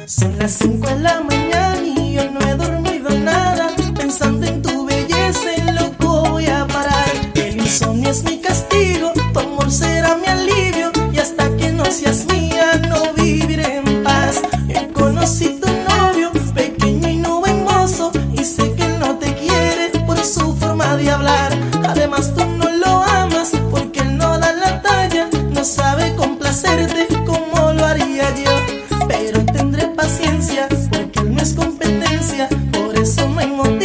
Son las 5 de la mañana y yo no he dormido nada, pensando en tu belleza, en loco voy a parar. El insomnio es mi castigo, tu amor será mi alivio, y hasta que no seas mía no viviré en paz. Yo conocí tu novio, pequeño y no buen mozo, y sé que él no te quiere por su forma de hablar. Además tú no lo amas porque él no da la talla, no sabe complacerte como lo haría yo. Pero tendré paciencia porque él no es competencia, por eso no hay motivo